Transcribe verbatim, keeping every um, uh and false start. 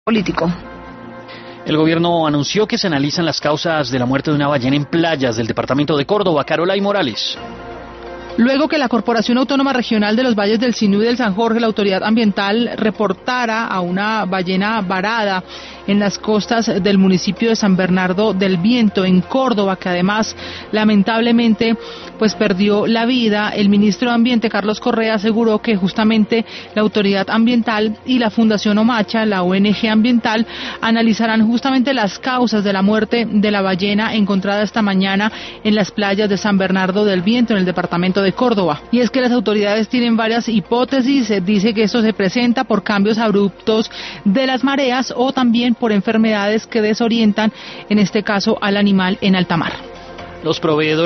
político. El gobierno anunció que se analizan las causas de la muerte de una ballena en playas del departamento de Córdoba. Carolay Morales. Luego que la Corporación Autónoma Regional de los Valles del Sinú y del San Jorge, la autoridad ambiental, reportara a una ballena varada en las costas del municipio de San Bernardo del Viento, en Córdoba, que además lamentablemente pues perdió la vida, el ministro de Ambiente, Carlos Correa, aseguró que justamente la autoridad ambiental y la Fundación Omacha, la O N G ambiental, analizarán justamente las causas de la muerte de la ballena encontrada esta mañana en las playas de San Bernardo del Viento, en el departamento de Córdoba. Y es que las autoridades tienen varias hipótesis. Se dice que esto se presenta por cambios abruptos de las mareas o también por enfermedades que desorientan, en este caso, al animal en alta mar. Los proveedores